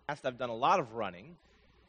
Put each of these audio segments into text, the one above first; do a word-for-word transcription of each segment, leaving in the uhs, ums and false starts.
I've done a lot of running.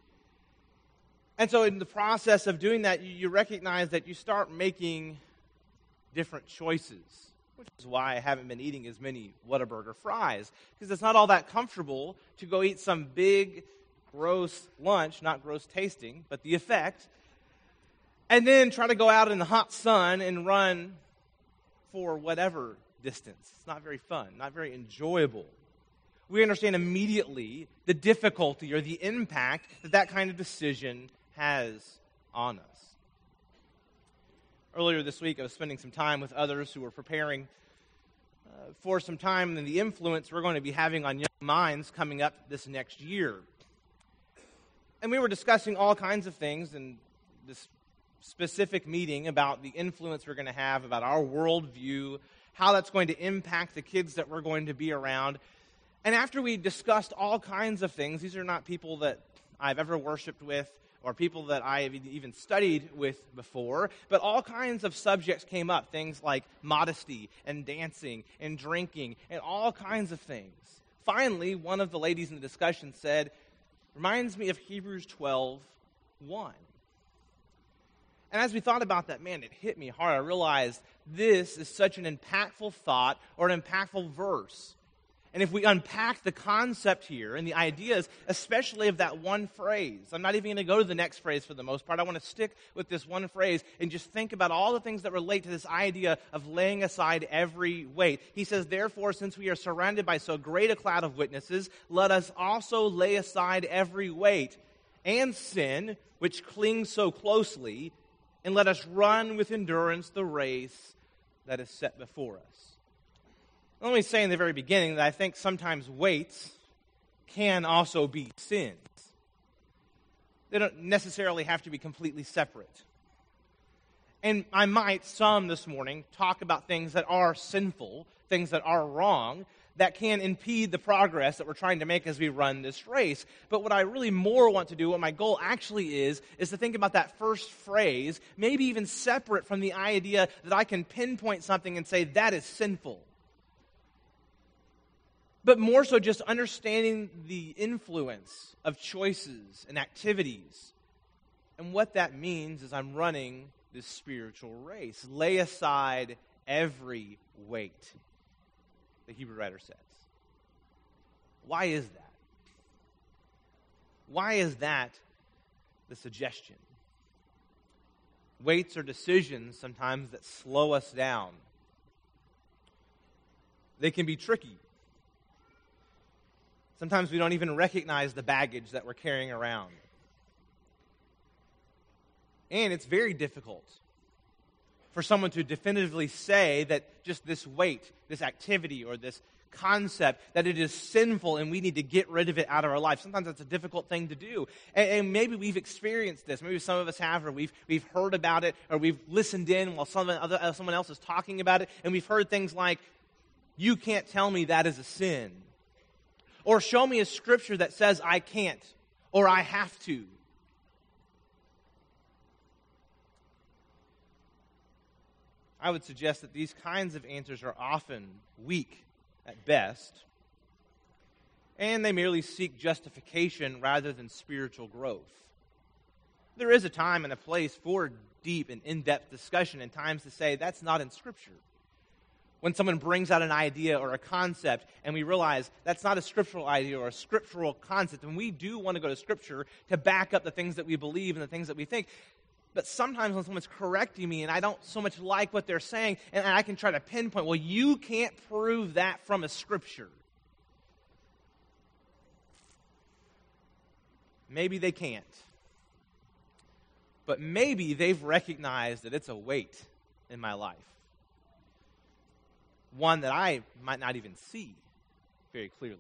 And so in the process of doing that, you, you recognize that you start making different choices, which is why I haven't been eating as many Whataburger fries, because it's not all that comfortable to go eat some big, gross lunch, not gross tasting, but the effect, and then try to go out in the hot sun and run for whatever distance. It's not very fun, not very enjoyable. We understand immediately the difficulty or the impact that that kind of decision has on us. Earlier this week, I was spending some time with others who were preparing uh, for some time in the influence we're going to be having on young minds coming up this next year. And we were discussing all kinds of things in this specific meeting about the influence we're going to have, about our worldview, how that's going to impact the kids that we're going to be around. And after we discussed all kinds of things, these are not people that I've ever worshiped with or people that I have even studied with before, but all kinds of subjects came up, things like modesty and dancing and drinking and all kinds of things. Finally, one of the ladies in the discussion said, reminds me of Hebrews twelve one. And as we thought about that, man, it hit me hard. I realized this is such an impactful thought or an impactful verse. And if we unpack the concept here and the ideas, especially of that one phrase, I'm not even going to go to the next phrase for the most part. I want to stick with this one phrase and just think about all the things that relate to this idea of laying aside every weight. He says, therefore, since we are surrounded by so great a cloud of witnesses, let us also lay aside every weight and sin which clings so closely, and let us run with endurance the race that is set before us. Let me say in the very beginning that I think sometimes weights can also be sins. They don't necessarily have to be completely separate. And I might, some this morning, talk about things that are sinful, things that are wrong, that can impede the progress that we're trying to make as we run this race. But what I really more want to do, what my goal actually is, is to think about that first phrase, maybe even separate from the idea that I can pinpoint something and say that is sinful. But more so just understanding the influence of choices and activities and what that means as I'm running this spiritual race. Lay aside every weight, the Hebrew writer says. Why is that? Why is that the suggestion? Weights are decisions sometimes that slow us down. They can be tricky. Sometimes we don't even recognize the baggage that we're carrying around. And it's very difficult for someone to definitively say that just this weight, this activity, or this concept, that it is sinful and we need to get rid of it out of our life. Sometimes that's a difficult thing to do. And, and maybe we've experienced this. Maybe some of us have, or we've we've heard about it, or we've listened in while someone, other, uh, someone else is talking about it, and we've heard things like, you can't tell me that is a sin. Or show me a scripture that says I can't, or I have to. I would suggest that these kinds of answers are often weak at best, and they merely seek justification rather than spiritual growth. There is a time and a place for deep and in-depth discussion, and times to say that's not in Scripture. When someone brings out an idea or a concept and we realize that's not a scriptural idea or a scriptural concept, and we do want to go to Scripture to back up the things that we believe and the things that we think. But sometimes when someone's correcting me and I don't so much like what they're saying, and I can try to pinpoint, well, you can't prove that from a Scripture. Maybe they can't. But maybe they've recognized that it's a weight in my life. One that I might not even see very clearly.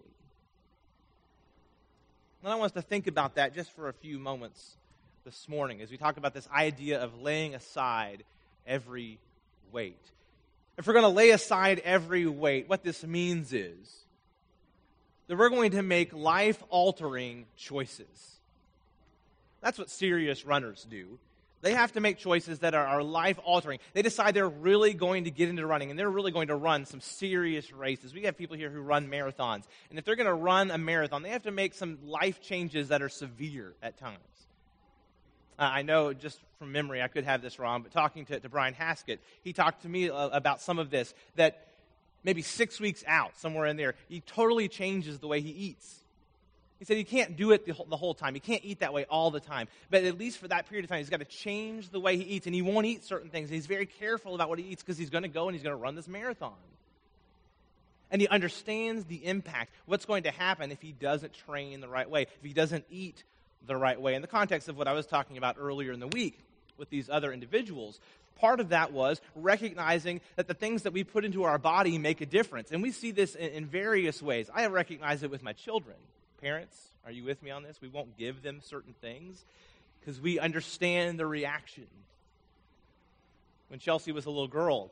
And I want us to think about that just for a few moments this morning as we talk about this idea of laying aside every weight. If we're going to lay aside every weight, what this means is that we're going to make life-altering choices. That's what serious runners do. They have to make choices that are, are life-altering. They decide they're really going to get into running, and they're really going to run some serious races. We have people here who run marathons, and if they're going to run a marathon, they have to make some life changes that are severe at times. Uh, I know, just from memory, I could have this wrong, but talking to, to Brian Haskett, he talked to me uh, about some of this, that maybe six weeks out, somewhere in there, he totally changes the way he eats. He said he can't do it the whole, the whole time. He can't eat that way all the time. But at least for that period of time, he's got to change the way he eats, and he won't eat certain things. And he's very careful about what he eats because he's going to go and he's going to run this marathon. And he understands the impact, what's going to happen if he doesn't train the right way, if he doesn't eat the right way. In the context of what I was talking about earlier in the week with these other individuals, part of that was recognizing that the things that we put into our body make a difference. And we see this in, in various ways. I recognize it with my children. Parents, are you with me on this? We won't give them certain things because we understand the reaction. When Chelsea was a little girl,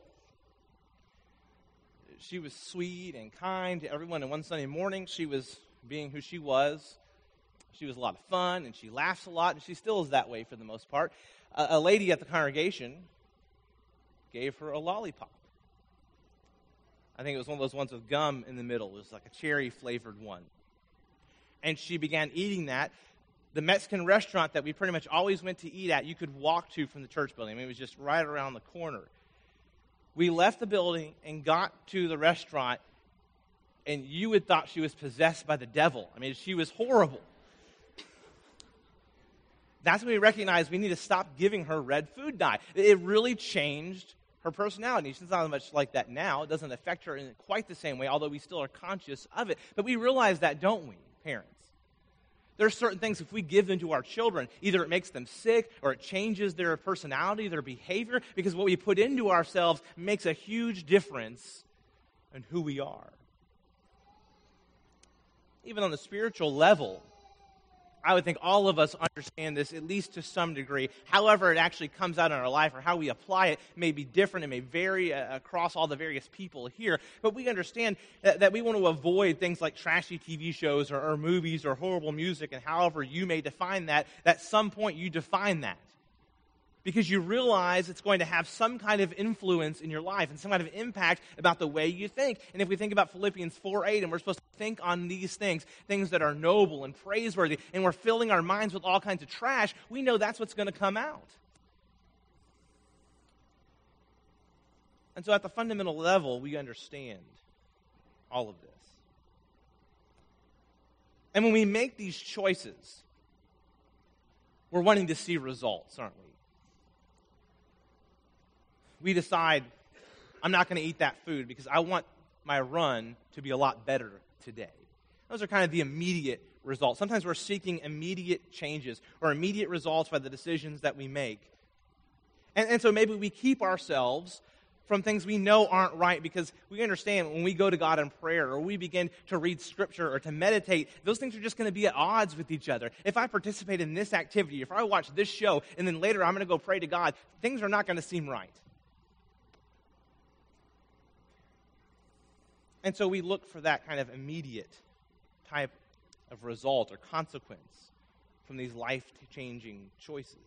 she was sweet and kind to everyone. And one Sunday morning, she was being who she was. She was a lot of fun, and she laughs a lot, and she still is that way for the most part. A, a lady at the congregation gave her a lollipop. I think it was one of those ones with gum in the middle. It was like a cherry-flavored one. And she began eating that. The Mexican restaurant that we pretty much always went to eat at, you could walk to from the church building. I mean, it was just right around the corner. We left the building and got to the restaurant, and you would thought she was possessed by the devil. I mean, she was horrible. That's when we recognized we need to stop giving her red food dye. It really changed her personality. She's not much like that now. It doesn't affect her in quite the same way, although we still are conscious of it. But we realize that, don't we, parents? There are certain things, if we give them to our children, either it makes them sick or it changes their personality, their behavior, because what we put into ourselves makes a huge difference in who we are. Even on the spiritual level, I would think all of us understand this, at least to some degree. However it actually comes out in our life or how we apply it may be different. It may vary uh, across all the various people here. But we understand that, that we want to avoid things like trashy T V shows or, or movies or horrible music, and however you may define that, at some point you define that. Because you realize it's going to have some kind of influence in your life and some kind of impact about the way you think. And if we think about Philippians four eight, and we're supposed to think on these things, things that are noble and praiseworthy, and we're filling our minds with all kinds of trash, we know that's what's going to come out. And so at the fundamental level, we understand all of this. And when we make these choices, we're wanting to see results, aren't we? We decide, I'm not going to eat that food because I want my run to be a lot better today. Those are kind of the immediate results. Sometimes we're seeking immediate changes or immediate results by the decisions that we make. And, and so maybe we keep ourselves from things we know aren't right because we understand when we go to God in prayer or we begin to read Scripture or to meditate, those things are just going to be at odds with each other. If I participate in this activity, if I watch this show, and then later I'm going to go pray to God, things are not going to seem right. And so we look for that kind of immediate type of result or consequence from these life-changing choices.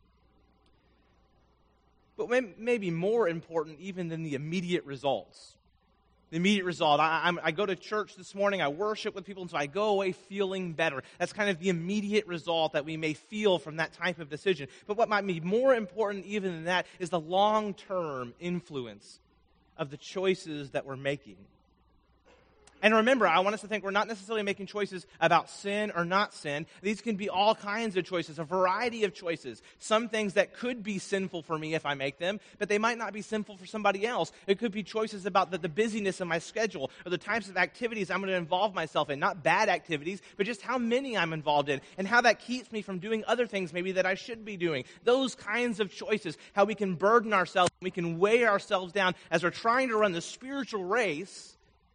But maybe more important even than the immediate results. The immediate result, I, I'm, I go to church this morning, I worship with people, and so I go away feeling better. That's kind of the immediate result that we may feel from that type of decision. But what might be more important even than that is the long-term influence of the choices that we're making. And remember, I want us to think we're not necessarily making choices about sin or not sin. These can be all kinds of choices, a variety of choices. Some things that could be sinful for me if I make them, but they might not be sinful for somebody else. It could be choices about the, the busyness of my schedule or the types of activities I'm going to involve myself in. Not bad activities, but just how many I'm involved in and how that keeps me from doing other things maybe that I should be doing. Those kinds of choices, how we can burden ourselves, we can weigh ourselves down as we're trying to run the spiritual race.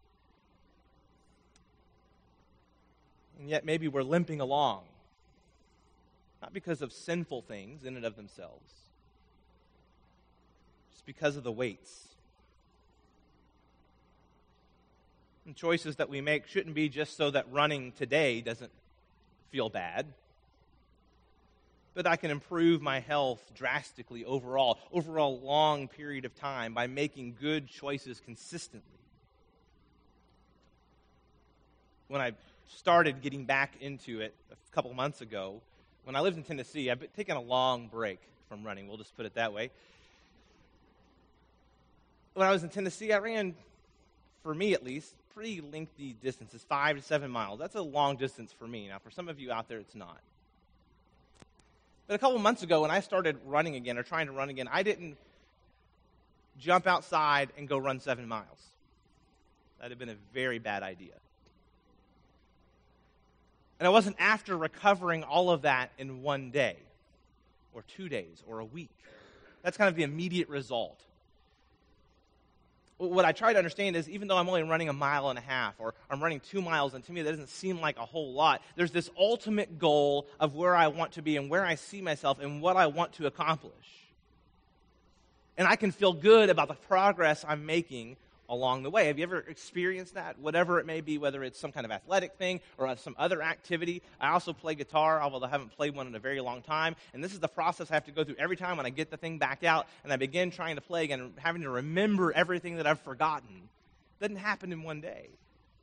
And yet maybe we're limping along, not because of sinful things in and of themselves, just because of the weights. And choices that we make shouldn't be just so that running today doesn't feel bad. but I can improve my health drastically overall, over a long period of time by making good choices consistently. When I started getting back into it a couple months ago, when I lived in Tennessee, I've been taking a long break from running, we'll just put it that way. When I was in Tennessee, I ran, for me at least, pretty lengthy distances, five to seven miles. That's a long distance for me. Now, for some of you out there, it's not. But a couple months ago, when I started running again, or trying to run again, I didn't jump outside and go run seven miles. That would have been a very bad idea. And it wasn't after recovering all of that in one day, or two days, or a week. That's kind of the immediate result. What I try to understand is, even though I'm only running a mile and a half, or I'm running two miles, and to me that doesn't seem like a whole lot, there's this ultimate goal of where I want to be and where I see myself and what I want to accomplish. And I can feel good about the progress I'm making along the way. Have you ever experienced that? Whatever it may be, whether it's some kind of athletic thing or some other activity. I also play guitar, although I haven't played one in a very long time. And this is the process I have to go through every time when I get the thing back out and I begin trying to play again, having to remember everything that I've forgotten. It doesn't happen in one day.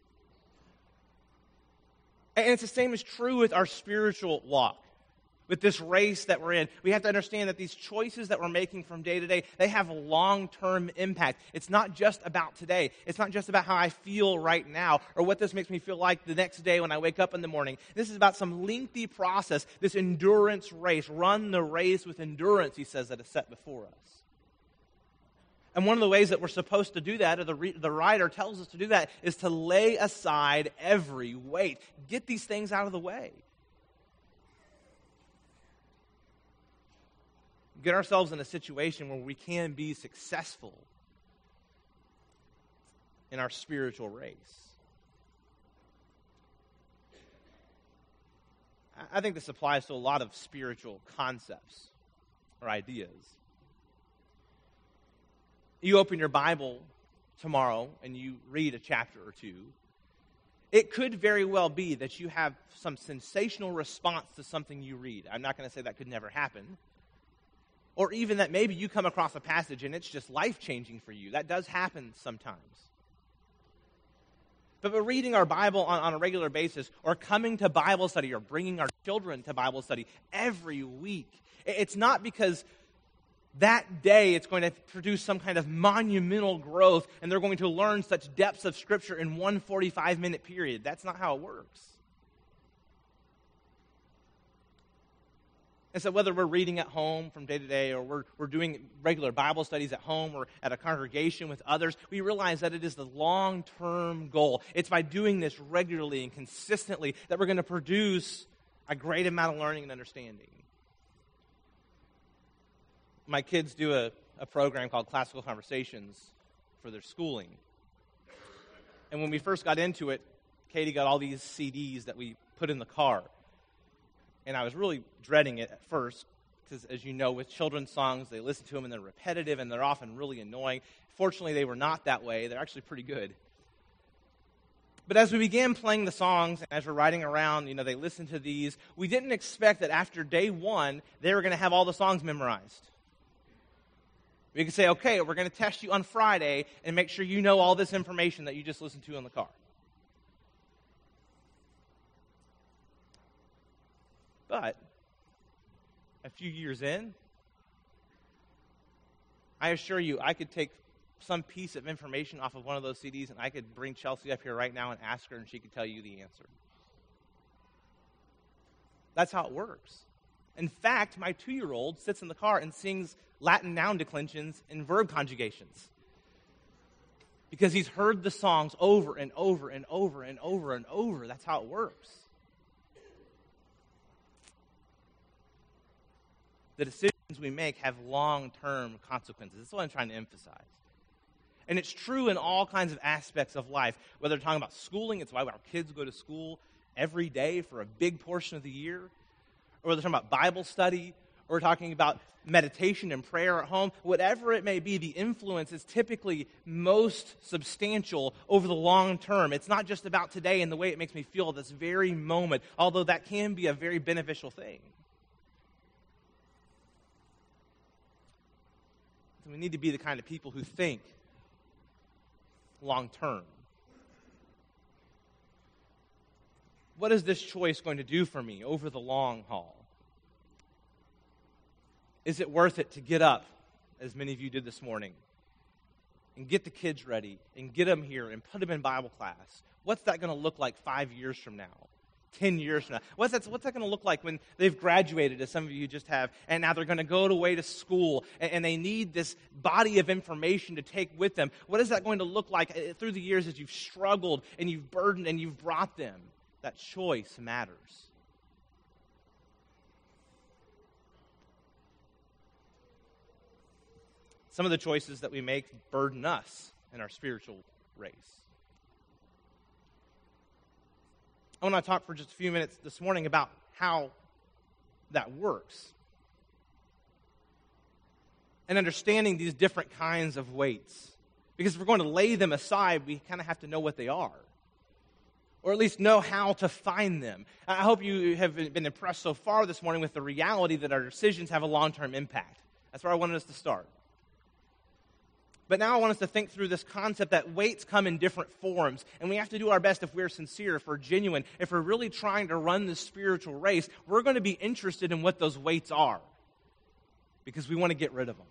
And it's the same is true with our spiritual walk. With this race that we're in, we have to understand that these choices that we're making from day to day, they have a long-term impact. It's not just about today. It's not just about how I feel right now or what this makes me feel like the next day when I wake up in the morning. This is about some lengthy process, this endurance race. Run the race with endurance, he says, that is set before us. And one of the ways that we're supposed to do that, or the, re- the writer tells us to do that, is to lay aside every weight. Get these things out of the way. Get ourselves in a situation where we can be successful in our spiritual race. I think this applies to a lot of spiritual concepts or ideas. You open your Bible tomorrow and you read a chapter or two. It could very well be that you have some sensational response to something you read. I'm not going to say that could never happen. Or even that maybe you come across a passage and it's just life-changing for you. That does happen sometimes. But we're reading our Bible on, on a regular basis, or coming to Bible study, or bringing our children to Bible study every week. It's not because that day it's going to produce some kind of monumental growth and they're going to learn such depths of Scripture in one forty-five minute period. That's not how it works. And so whether we're reading at home from day to day, or we're, we're doing regular Bible studies at home or at a congregation with others, we realize that it is the long-term goal. It's by doing this regularly and consistently that we're going to produce a great amount of learning and understanding. My kids do a, a program called Classical Conversations for their schooling. And when we first got into it, Katie got all these C Ds that we put in the car. And I was really dreading it at first, because as you know, with children's songs, they listen to them and they're repetitive and they're often really annoying. Fortunately, they were not that way. They're actually pretty good. But as we began playing the songs, and as we're riding around, you know, they listened to these, we didn't expect that after day one, they were going to have all the songs memorized. We could say, okay, we're going to test you on Friday and make sure you know all this information that you just listened to in the car. But a few years in, I assure you, I could take some piece of information off of one of those C Ds and I could bring Chelsea up here right now and ask her and she could tell you the answer. That's how it works. In fact, my two-year-old sits in the car and sings Latin noun declensions and verb conjugations. Because he's heard the songs over and over and over and over and over. That's how it works. The decisions we make have long-term consequences. That's what I'm trying to emphasize. And it's true in all kinds of aspects of life. Whether we're talking about schooling, it's why our kids go to school every day for a big portion of the year. Or whether we're talking about Bible study, or we're talking about meditation and prayer at home. Whatever it may be, the influence is typically most substantial over the long term. It's not just about today and the way it makes me feel at this very moment, although that can be a very beneficial thing. we need to be the kind of people who think long term. What is this choice going to do for me over the long haul? Is it worth it to get up, as many of you did this morning, and get the kids ready, and get them here, and put them in Bible class? What's that going to look like five years from now? Ten years from now? What's that, what's that going to look like when they've graduated, as some of you just have, and now they're going to go away to school, and, and they need this body of information to take with them? What is that going to look like through the years as you've struggled, and you've burdened, and you've brought them? That choice matters. Some of the choices that we make burden us in our spiritual race. I want to talk for just a few minutes this morning about how that works. And understanding these different kinds of weights. Because if we're going to lay them aside, we kind of have to know what they are. Or at least know how to find them. I hope you have been impressed so far this morning with the reality that our decisions have a long-term impact. That's where I wanted us to start. But now I want us to think through this concept that weights come in different forms, and we have to do our best if we're sincere, if we're genuine, if we're really trying to run this spiritual race, we're going to be interested in what those weights are because we want to get rid of them.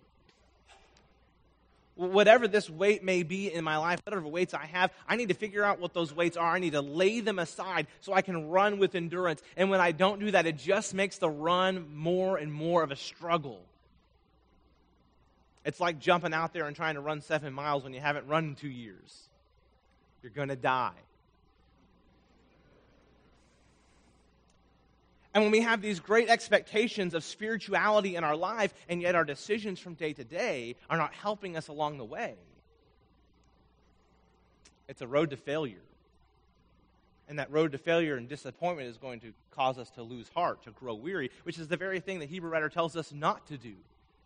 Whatever this weight may be in my life, whatever weights I have, I need to figure out what those weights are. I need to lay them aside so I can run with endurance. And when I don't do that, it just makes the run more and more of a struggle. It's like jumping out there and trying to run seven miles when you haven't run in two years. You're going to die. And when we have these great expectations of spirituality in our life, and yet our decisions from day to day are not helping us along the way, it's a road to failure. And that road to failure and disappointment is going to cause us to lose heart, to grow weary, which is the very thing the Hebrew writer tells us not to do.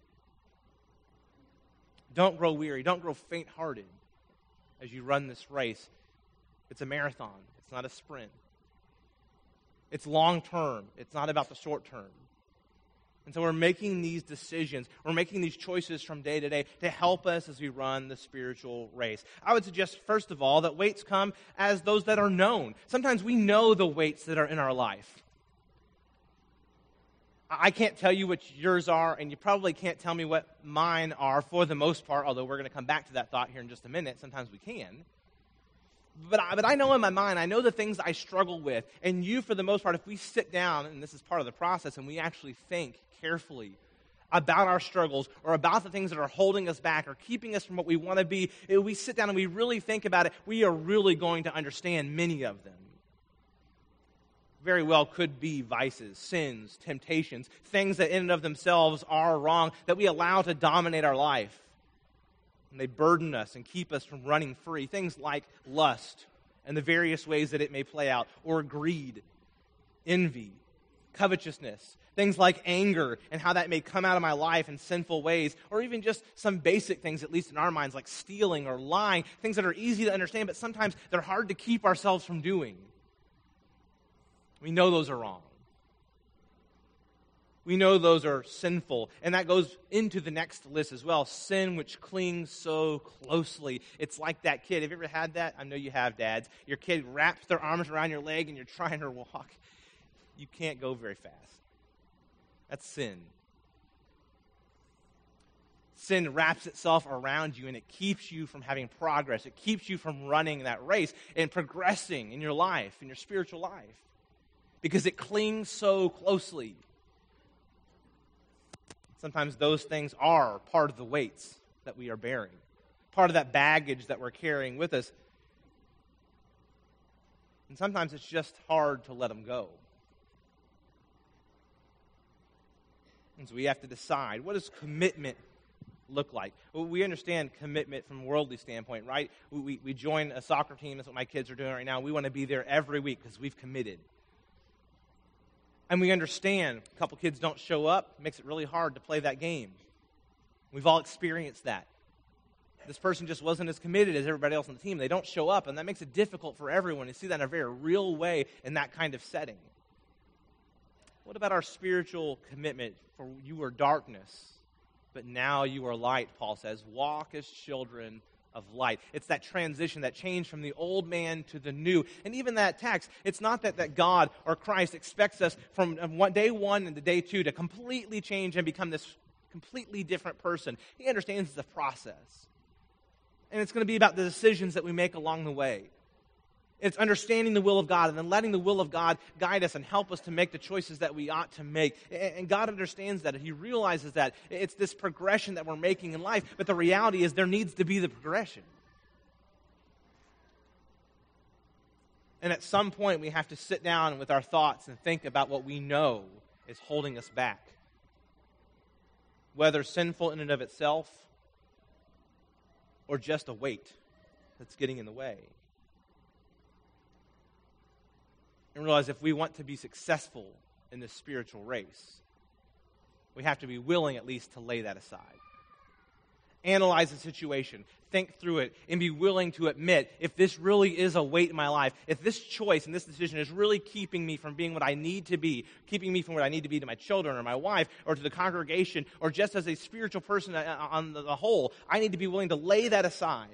Don't grow weary. Don't grow faint-hearted as you run this race. It's a marathon. It's not a sprint. It's long-term. It's not about the short term. And so we're making these decisions. We're making these choices from day to day to help us as we run the spiritual race. I would suggest, first of all, that weights come as those that are known. Sometimes we know the weights that are in our life. I can't tell you what yours are, and you probably can't tell me what mine are for the most part, although we're going to come back to that thought here in just a minute. Sometimes we can. But I, but I know in my mind, I know the things I struggle with. And you, for the most part, if we sit down, and this is part of the process, and we actually think carefully about our struggles or about the things that are holding us back or keeping us from what we want to be, if we sit down and we really think about it, we are really going to understand many of them. Very well could be vices, sins, temptations, things that in and of themselves are wrong that we allow to dominate our life. And they burden us and keep us from running free. Things like lust and the various ways that it may play out, or greed, envy, covetousness, things like anger and how that may come out of my life in sinful ways, or even just some basic things, at least in our minds, like stealing or lying, things that are easy to understand, but sometimes they're hard to keep ourselves from doing. We know those are wrong. We know those are sinful. And that goes into the next list as well. Sin which clings so closely. It's like that kid. Have you ever had that? I know you have, dads. Your kid wraps their arms around your leg and you're trying to walk. You can't go very fast. That's sin. Sin wraps itself around you and it keeps you from having progress. It keeps you from running that race and progressing in your life, in your spiritual life. Because it clings so closely. Sometimes those things are part of the weights that we are bearing. Part of that baggage that we're carrying with us. And sometimes it's just hard to let them go. And so we have to decide, what does commitment look like? Well, we understand commitment from a worldly standpoint, right? We, we, we join a soccer team. That's what my kids are doing right now. We want to be there every week because we've committed. And we understand a couple kids don't show up, it makes it really hard to play that game. We've all experienced that. This person just wasn't as committed as everybody else on the team. They don't show up, and that makes it difficult for everyone to see that in a very real way in that kind of setting. What about our spiritual commitment for you or darkness but now you are light, Paul says. Walk as children of light. It's that transition, that change from the old man to the new. And even that text, it's not that, that God or Christ expects us from one, day one and to day two to completely change and become this completely different person. He understands the process. And it's going to be about the decisions that we make along the way. It's understanding the will of God and then letting the will of God guide us and help us to make the choices that we ought to make. And God understands that. He realizes that. It's this progression that we're making in life. But the reality is there needs to be the progression. And at some point we have to sit down with our thoughts and think about what we know is holding us back. Whether sinful in and of itself or just a weight that's getting in the way. And realize if we want to be successful in this spiritual race, we have to be willing at least to lay that aside. Analyze the situation, think through it, and be willing to admit if this really is a weight in my life, if this choice and this decision is really keeping me from being what I need to be, keeping me from what I need to be to my children or my wife or to the congregation or just as a spiritual person on the whole, I need to be willing to lay that aside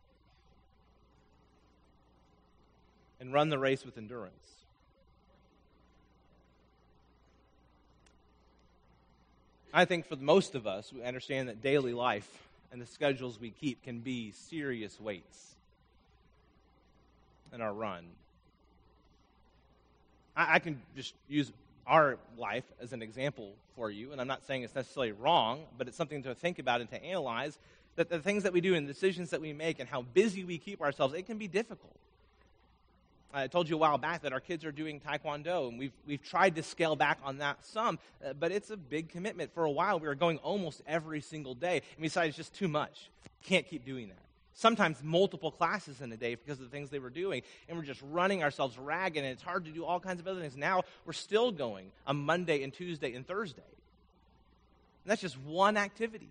and run the race with endurance. I think for most of us, we understand that daily life and the schedules we keep can be serious weights in our run. I, I can just use our life as an example for you, and I'm not saying it's necessarily wrong, but it's something to think about and to analyze, that the things that we do and the decisions that we make and how busy we keep ourselves, it can be difficult. I told you a while back that our kids are doing Taekwondo, and we've we've tried to scale back on that some, uh, but it's a big commitment. For a while, we were going almost every single day, and we decided it's just too much. Can't keep doing that. Sometimes multiple classes in a day because of the things they were doing, and we're just running ourselves ragged, and it's hard to do all kinds of other things. Now we're still going on Monday and Tuesday and Thursday. And that's just one activity.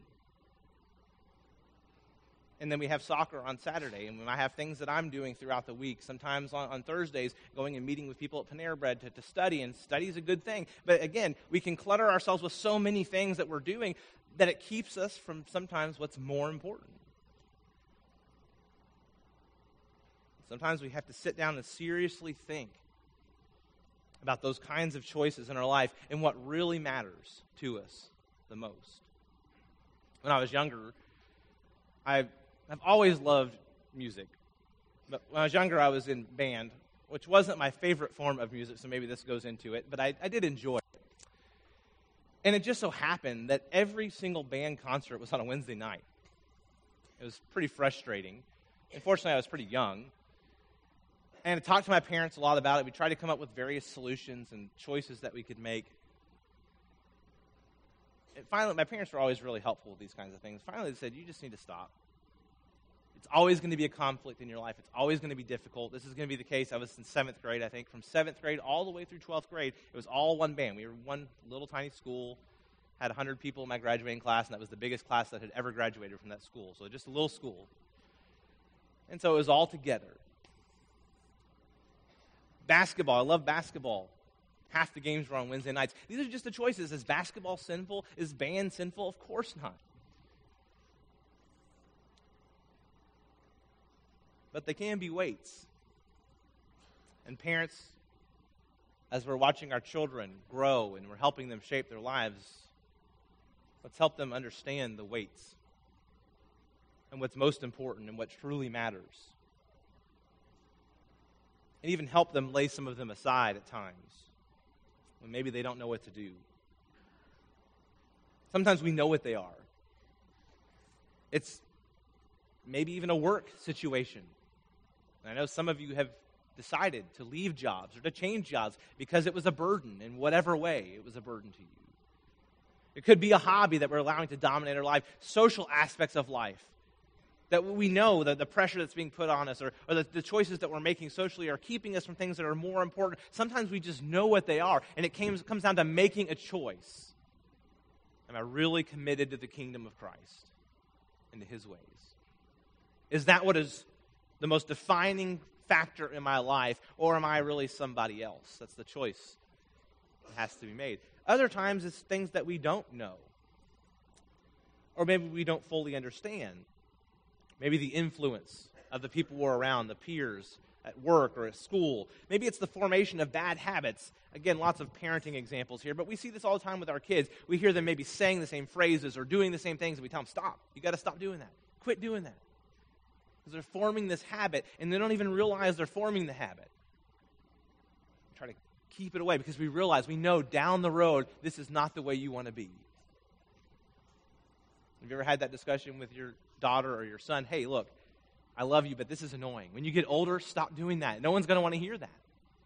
And then we have soccer on Saturday, and I have things that I'm doing throughout the week. Sometimes on, on Thursdays, going and meeting with people at Panera Bread to, to study, and study is a good thing. But again, we can clutter ourselves with so many things that we're doing that it keeps us from sometimes what's more important. Sometimes we have to sit down and seriously think about those kinds of choices in our life and what really matters to us the most. When I was younger, I I've always loved music, but when I was younger, I was in band, which wasn't my favorite form of music, so maybe this goes into it, but I, I did enjoy it. And it just so happened that every single band concert was on a Wednesday night. It was pretty frustrating. Unfortunately, I was pretty young. And I talked to my parents a lot about it. We tried to come up with various solutions and choices that we could make. And finally, my parents were always really helpful with these kinds of things. Finally, they said, you just need to stop. It's always going to be a conflict in your life. It's always going to be difficult. This is going to be the case. I was in seventh grade, I think. From seventh grade all the way through twelfth grade, it was all one band. We were one little tiny school, had one hundred people in my graduating class, and that was the biggest class that had ever graduated from that school. So just a little school. And so it was all together. Basketball. I love basketball. Half the games were on Wednesday nights. These are just the choices. Is basketball sinful? Is band sinful? Of course not. But they can be weights. And parents, as we're watching our children grow and we're helping them shape their lives, let's help them understand the weights and what's most important and what truly matters. And even help them lay some of them aside at times when maybe they don't know what to do. Sometimes we know what they are. It's maybe even a work situation. I know some of you have decided to leave jobs or to change jobs because it was a burden in whatever way it was a burden to you. It could be a hobby that we're allowing to dominate our life, social aspects of life, that we know that the pressure that's being put on us or, or the, the choices that we're making socially are keeping us from things that are more important. Sometimes we just know what they are, and it came, comes down to making a choice. Am I really committed to the kingdom of Christ and to his ways? Is that what is the most defining factor in my life, or am I really somebody else? That's the choice that has to be made. Other times, it's things that we don't know. or maybe we don't fully understand. Maybe the influence of the people we're around, the peers at work or at school. Maybe it's the formation of bad habits. Again, lots of parenting examples here, but we see this all the time with our kids. We hear them maybe saying the same phrases or doing the same things, and we tell them, stop. You got to stop doing that. Quit doing that. Because they're forming this habit, and they don't even realize they're forming the habit. We try to keep it away because we realize, we know down the road, this is not the way you want to be. Have you ever had that discussion with your daughter or your son? Hey, look, I love you, but this is annoying. When you get older, stop doing that. No one's going to want to hear that.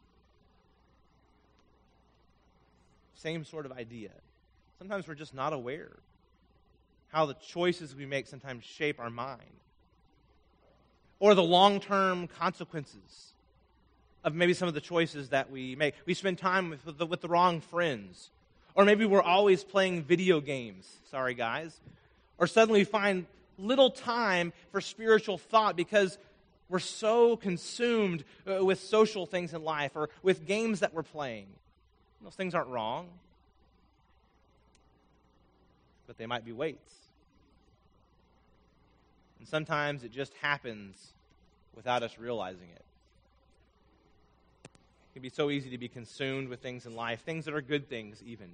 Same sort of idea. Sometimes we're just not aware how the choices we make sometimes shape our mind. Or the long-term consequences of maybe some of the choices that we make. We spend time with, with, the, with the wrong friends. Or maybe we're always playing video games. Sorry, guys. Or suddenly we find little time for spiritual thought because we're so consumed uh, with social things in life or with games that we're playing. Those things aren't wrong, but they might be weights. And sometimes it just happens without us realizing it. It can be so easy to be consumed with things in life, things that are good things even.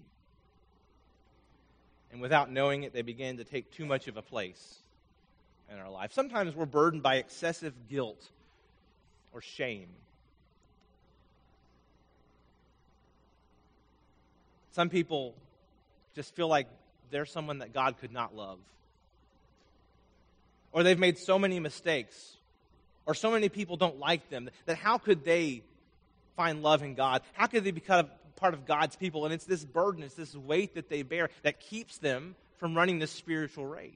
And without knowing it, they begin to take too much of a place in our life. Sometimes we're burdened by excessive guilt or shame. Some people just feel like they're someone that God could not love. Or they've made so many mistakes, or so many people don't like them, that how could they find love in God? How could they become part of God's people? And it's this burden, it's this weight that they bear that keeps them from running this spiritual race.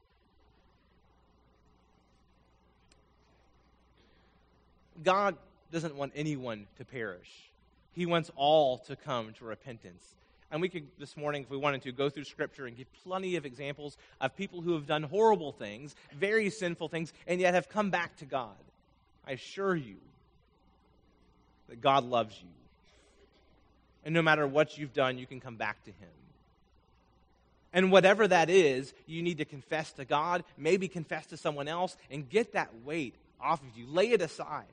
God doesn't want anyone to perish. He wants all to come to repentance. And we could, this morning, if we wanted to, go through Scripture and give plenty of examples of people who have done horrible things, very sinful things, and yet have come back to God. I assure you that God loves you. And no matter what you've done, you can come back to Him. And whatever that is, you need to confess to God, maybe confess to someone else, and get that weight off of you. Lay it aside.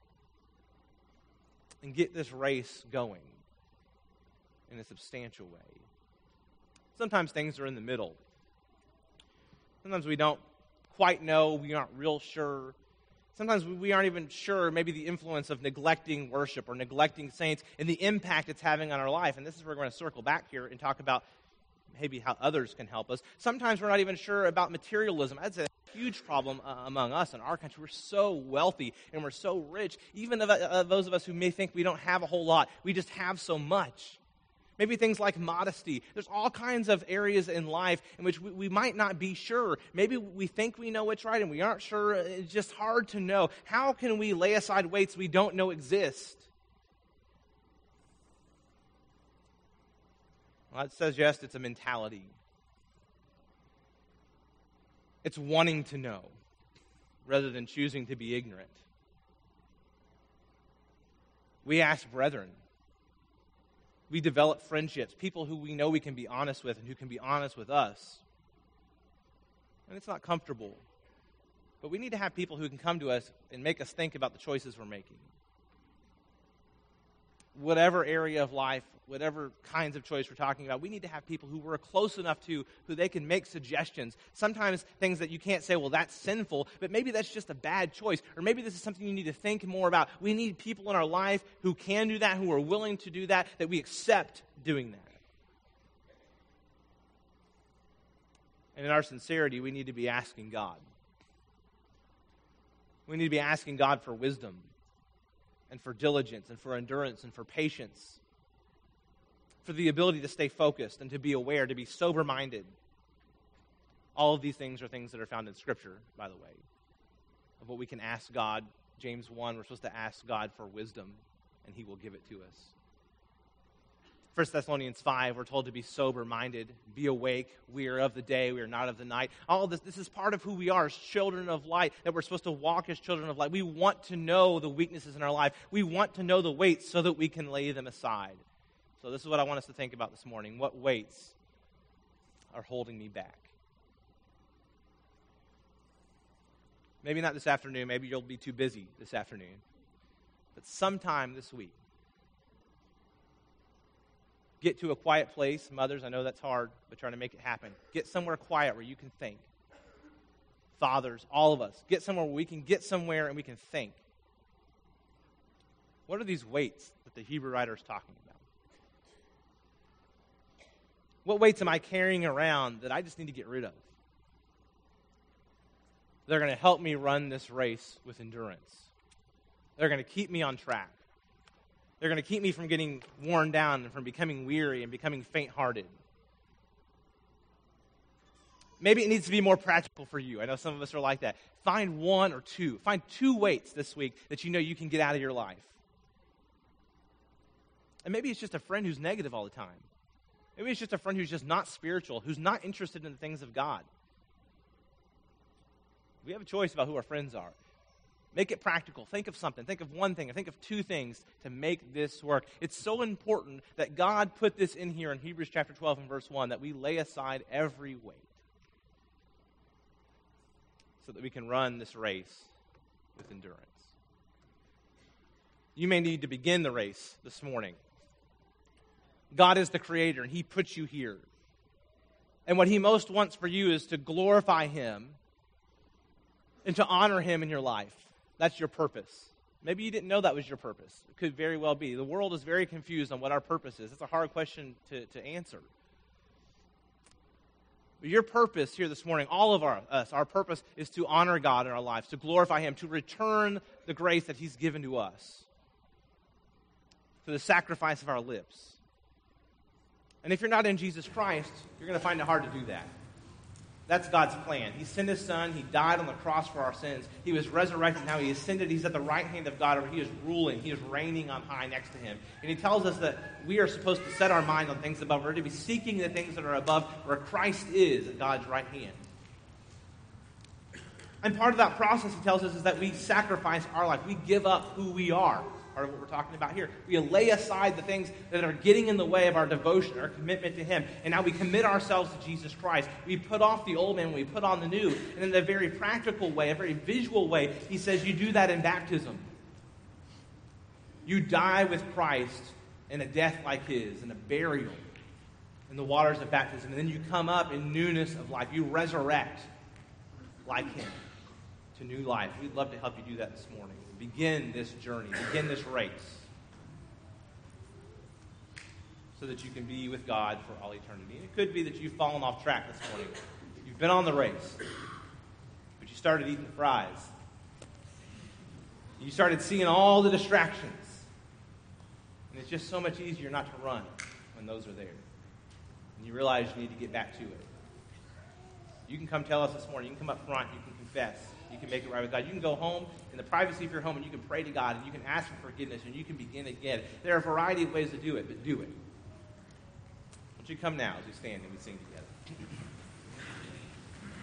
And get this race going in a substantial way. Sometimes things are in the middle. Sometimes we don't quite know, we aren't real sure. Sometimes we aren't even sure maybe the influence of neglecting worship or neglecting saints and the impact it's having on our life. And this is where we're going to circle back here and talk about maybe how others can help us. Sometimes we're not even sure about materialism. I'd say a huge problem uh, among us in our country. We're so wealthy and we're so rich. Even of, uh, those of us who may think we don't have a whole lot, we just have so much. Maybe things like modesty. There's all kinds of areas in life in which we, we might not be sure. Maybe we think we know what's right and we aren't sure. It's just hard to know. How can we lay aside weights we don't know exist? Well, it suggests it's a mentality. It's wanting to know rather than choosing to be ignorant. We ask brethren. We develop friendships, people who we know we can be honest with and who can be honest with us. And it's not comfortable. But we need to have people who can come to us and make us think about the choices we're making. Whatever area of life, whatever kinds of choice we're talking about, we need to have people who we're close enough to who they can make suggestions. Sometimes things that you can't say, well, that's sinful, but maybe that's just a bad choice. Or maybe this is something you need to think more about. We need people in our life who can do that, who are willing to do that, that we accept doing that. And in our sincerity, we need to be asking God. We need to be asking God for wisdom and for diligence and for endurance and for patience, for the ability to stay focused and to be aware, to be sober-minded. All of these things are things that are found in Scripture, by the way, of what we can ask God. James one, we're supposed to ask God for wisdom, and He will give it to us. First Thessalonians five, we're told to be sober-minded, be awake, we are of the day, we are not of the night. All of this, this is part of who we are as children of light, that we're supposed to walk as children of light. We want to know the weaknesses in our life. We want to know the weights so that we can lay them aside. So this is what I want us to think about this morning. What weights are holding me back? Maybe not this afternoon. Maybe you'll be too busy this afternoon. But sometime this week, get to a quiet place. Mothers, I know that's hard, but try to make it happen. Get somewhere quiet where you can think. Fathers, all of us, get somewhere where we can get somewhere and we can think. What are these weights that the Hebrew writer is talking about? What weights am I carrying around that I just need to get rid of? They're going to help me run this race with endurance. They're going to keep me on track. They're going to keep me from getting worn down and from becoming weary and becoming faint-hearted. Maybe it needs to be more practical for you. I know some of us are like that. Find one or two. Find two weights this week that you know you can get out of your life. And maybe it's just a friend who's negative all the time. Maybe it's just a friend who's just not spiritual, who's not interested in the things of God. We have a choice about who our friends are. Make it practical. Think of something. Think of one thing. Or think of two things to make this work. It's so important that God put this in here in Hebrews chapter twelve and verse one, that we lay aside every weight so that we can run this race with endurance. You may need to begin the race this morning. God is the creator, and he put you here. And what he most wants for you is to glorify him and to honor him in your life. That's your purpose. Maybe you didn't know that was your purpose. It could very well be. The world is very confused on what our purpose is. It's a hard question to, to answer. But your purpose here this morning, all of our, us, our purpose is to honor God in our lives, to glorify him, to return the grace that he's given to us, to the sacrifice of our lips. And if you're not in Jesus Christ, you're going to find it hard to do that. That's God's plan. He sent his son. He died on the cross for our sins. He was resurrected. Now he ascended. He's at the right hand of God, where he is ruling. He is reigning on high next to him. And he tells us that we are supposed to set our mind on things above. We're to be seeking the things that are above, where Christ is at God's right hand. And part of that process, he tells us, is that we sacrifice our life. We give up who we are. Part of what we're talking about here. We lay aside the things that are getting in the way of our devotion, our commitment to him. And now we commit ourselves to Jesus Christ. We put off the old man, we put on the new. And in a very practical way, a very visual way, he says you do that in baptism. You die with Christ in a death like his, in a burial in the waters of baptism. And then you come up in newness of life. You resurrect like him to new life. We'd love to help you do that this morning. Begin this journey, begin this race, so that you can be with God for all eternity. And it could be that you've fallen off track this morning. You've been on the race, but you started eating the fries. You started seeing all the distractions. And it's just so much easier not to run when those are there. And you realize you need to get back to it. You can come tell us this morning. You can come up front. You can confess. You can make it right with God. You can go home in the privacy of your home and you can pray to God and you can ask for forgiveness and you can begin again. There are a variety of ways to do it, but do it. Won't you come now as we stand and we sing together?